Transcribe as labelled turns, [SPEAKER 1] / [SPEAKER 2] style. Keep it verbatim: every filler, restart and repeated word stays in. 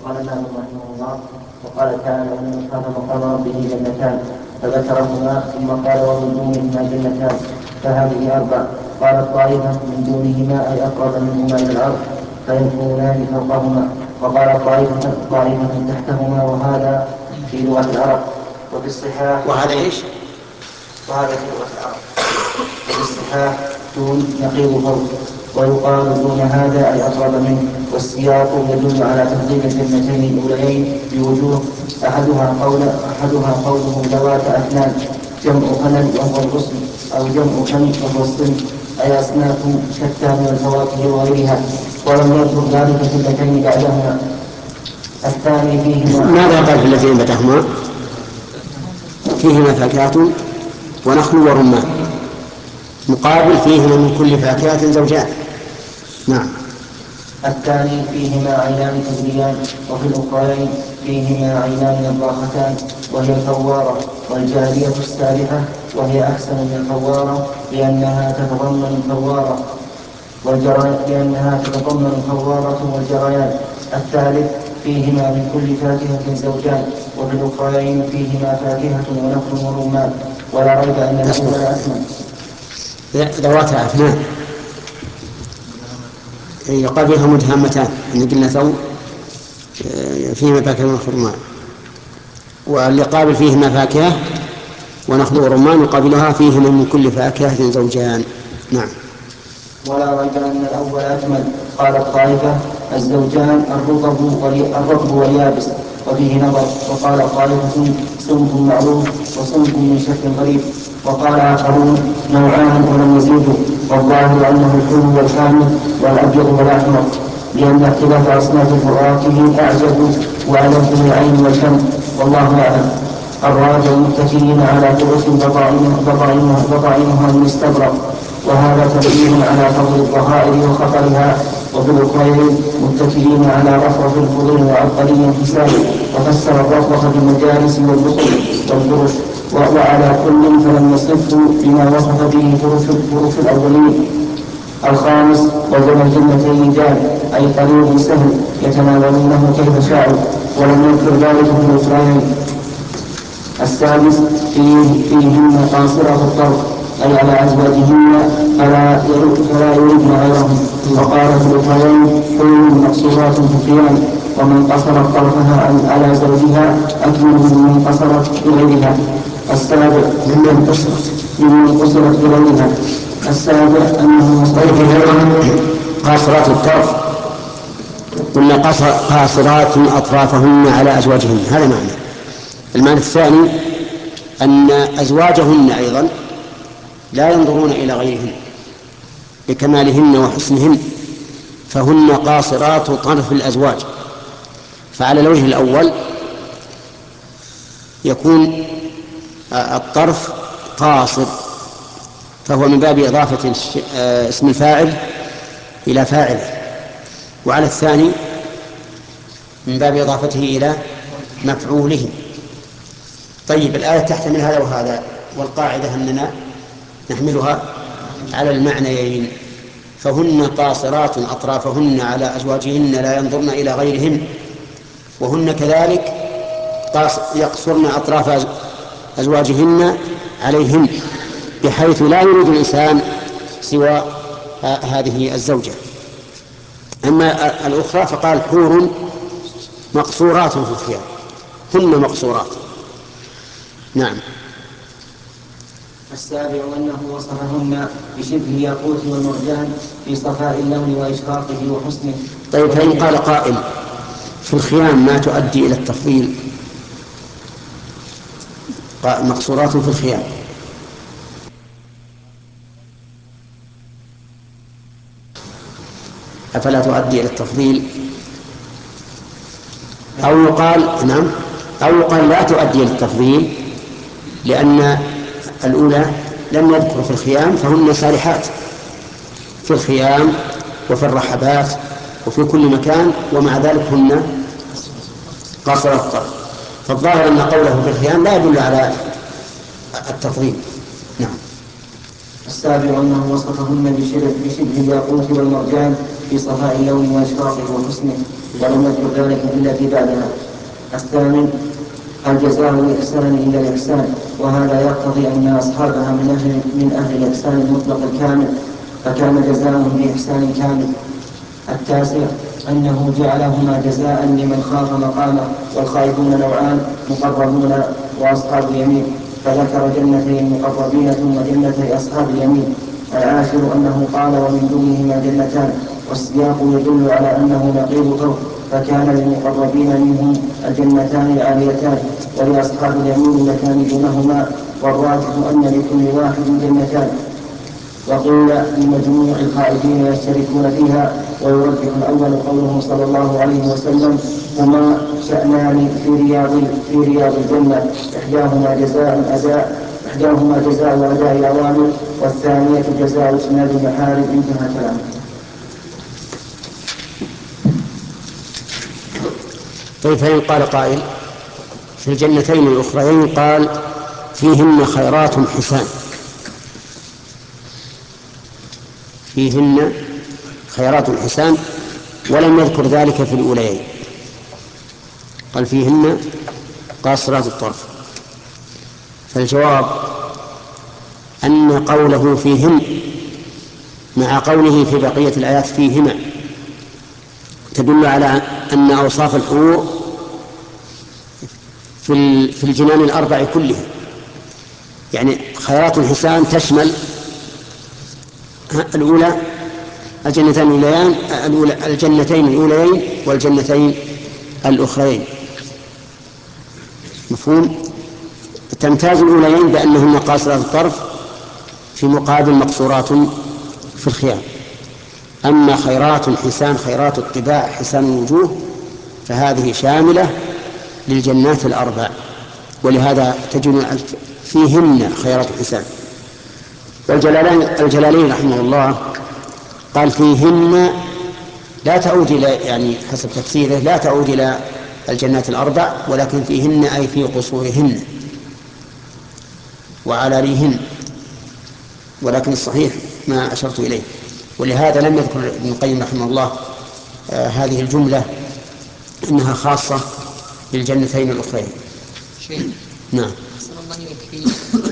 [SPEAKER 1] قال مالك رحمه الله: وقال تعالى: ومن خاف مقام ربه جنتان، فذكرهما ثم قال: ومن دونهما جنتان، فهذه أربع. قالت طائفة: من دونهما أي أقرب منهما إلى الأرض فيكونان فوقهما. وقال طائفة: طائفة تحتهما، وهذا في لغة العرب. وفي الصحاح
[SPEAKER 2] وهذا إيش؟
[SPEAKER 1] وهذا في لغة العرب. وفي الصحاح دون نقيض فوق، ويقال دون هذا أي أقرب منه. والسياق يدل على تفضيل الجنتين الأوليين بوجوه: أحدها قول أحدها قوله ذوات أفنان، جمع فنن وهو الغصن، أو جمع فن وهو الصنف، أي أصناف شتى من الفواكه وغيرها، ولم يذكر ذلك في اللتين بعدهما. الثاني فيهما.
[SPEAKER 2] ماذا قال في اللتين بعدهما؟ فيهما فاكهة ونخل ورمان، مقابل فيهما من كل فاكهة زوجان. نعم.
[SPEAKER 1] الثاني فيهما عينان تجريان، وفي الأخرين فيهما عينان نضاختان، وهي الفوارة. والجارية السابحة، وهي أحسن من الفوارة لأنها تتضمن الفوارة والجريان لأنها تتضمن الفوارة والجريان. الثالث فيهما من كل فاكهة زوجان، وفي الأخرين فيهما فاكهة ونخل ورمان. ولا ريب أن الأول أكمل.
[SPEAKER 2] ذوات أفنان يقال بها مدهامتان، أن قلنا ثو فيهما فاكهة ونخل ورمان، واللي قابل فيهما فاكهة ونخل ورمان يقابلها فيهما من كل فاكهة زوجان. نعم.
[SPEAKER 1] ولا ريب أن الأول أكمل. قال الطائفة: الزوجان الرطب واليابس، وفيه نظر. وقال طائفة: صنف معروف وصنف من شكل غريب. وقال آخرون: نوعان ولم يزيدوا، والظاهر أنه الحلو والحامض والأبيض والأحمر، لأن اختلاف أصناف الفواكه أعجب وألذ للعين والفم، والله أعلم. الراجع متكئين على فرش بطائنها من استبرق، وهذا تنبيه على فضل الظهائر وخطرها. وفي الأخرين متكئين على رفرف الفضل وعبقري الحساب، وفسر الرفرف بالمجالس والبخل والفرش، وعلى كل فلم يصفه بما وصف به فرش الأولين. الخامس: وزن الجنتين جان، أي طريق سهل يتناولونه كيف شاءوا، ولم يذكر ذلك في الأخرين. السادس: فيهن قاصرة الطرف، أي على أزواجهن فلا يردن غيرهم. وقال في الأخرين: حور مقصورات في الخيام، ومن قصرت طرفها على زوجها أكمل ممن قصرت بغيرها. السابع: ممن قصرت ممن قصرت بغيرها. السابع أنه
[SPEAKER 2] قاصرات الطرف، قلنا قاصرات أطرافهن على أزواجهن، هذا معنى. المعنى الثاني أن أزواجهن أيضا لا ينظرون إلى غيرهن بكمالهن وحسنهن، فهن قاصرات طرف الأزواج. فعلى الوجه الأول يكون الطرف قاصر، فهو من باب إضافة اسم الفاعل إلى فاعله، وعلى الثاني من باب إضافته إلى مفعوله. طيب، الآية تحتمل هذا وهذا، والقاعدة أننا نحملها على المعنيين. فهن قاصرات أطرافهن على أزواجهن لا ينظرن إلى غيرهن، وهن كذلك يقصرن أطراف أزواجهن عليهن، بحيث لا يريد الإنسان سوى هذه الزوجة. أما الأخرى فقال: حور مقصورات في الخيام، هن مقصورات. نعم.
[SPEAKER 1] السابع أنه وصفهن بشبه الياقوت والمرجان في صفاء اللون وإشراقه وحسنه.
[SPEAKER 2] طيب، فإن قال قائل: في الخيام ما تؤدي إلى التفضيل، مقصورات في الخيام، أفلا تؤدي إلى التفضيل؟ أو يقال نعم، أو يقال لا تؤدي إلى التفضيل، لأن الأولى لم يذكر في الخيام، فهن سارحات في الخيام وفي الرحبات وفي كل مكان، ومع ذلك هن قاصرات الطرف. فالظاهر أن قوله في الخيام لا يدل على التفضيل. نعم.
[SPEAKER 1] السابع أنه وصفهن بشبه, بشبه الياقوت والمرجان في صفاء اللون وإشراقه وحسنه، ولم يذكر ذلك إلا في بعدها. الثامن الجزاء الإحسان إلا الإحسان، وهذا يقتضي أن أصحابها من أهل, من أهل الإحسان المطلق الكامل، فكان جزاؤهم بإحسان كامل. التاسع أنه جعلهما جزاء لمن خاف مقامه، والخائفون نوعان: مقربون وأصحاب اليمين، فذكر جنتي المقربين ثم جنتي أصحاب اليمين. العاشر أنه قال ومن دونهما جنتان، والسياق يدل على أنه نقيض فرق، فكان للمقربين منهم الجنتان العاليتان، ولأصحاب اليمين اللتان دونهما، والراجح أن لكل واحد جنتان. وقيل لمجموع الخائفين يشتركون فيها، ويرجح الأول قوله صلى الله عليه وسلم: هما شأنان في رياض في رياض الجنة، إحداهما جزاء أداء إحداهما جزاء أداء الأوامر، والثانية جزاء اجتناب المحارم. انتهى كلامه.
[SPEAKER 2] طيب، فإن قال قائل في الجنتين الأخرين قال فيهن خيرات حسان، فيهن خيرات حسان، ولم يذكر ذلك في الأوليين، قال فيهن قاصرات الطرف. فالجواب أن قوله فيهن مع قوله في بقية الآيات فيهما تدل على أن أوصاف الحور في الجنان الأربع كلها، يعني خيرات حسان تشمل الأولى الجنتين الأوليين الأولى الجنتين الأوليين والجنتين الأخرين. مفهوم؟ تمتاز الأوليين بأنهن قاصرات الطرف في مقابل مقصورات في الخيام. أما خيرات حسان خيرات الطباع حسان الوجوه فهذه شاملة للجنات الأربع، ولهذا تجد فيهن خيرات حسان. والجلالين الجلالين رحمه الله قال فيهن لا تعود إلى، يعني حسب تفسيره لا تعود إلى الجنات الأربع، ولكن فيهن أي في قصورهن وعلاليهن، ولكن الصحيح ما أشرت إليه. ولهذا لم يذكر ابن القيم رحمه الله آه هذه الجملة إنها خاصة بالجنتين الأخرين. نعم.